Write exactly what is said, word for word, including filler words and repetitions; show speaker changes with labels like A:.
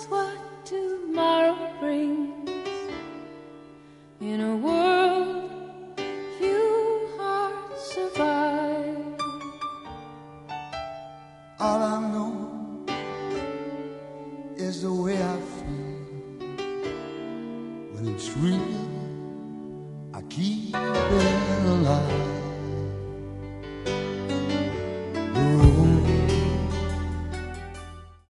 A: what tomorrow brings. In a world few hearts survive.
B: All I know is the way I feel. When it's real, I keep it alive.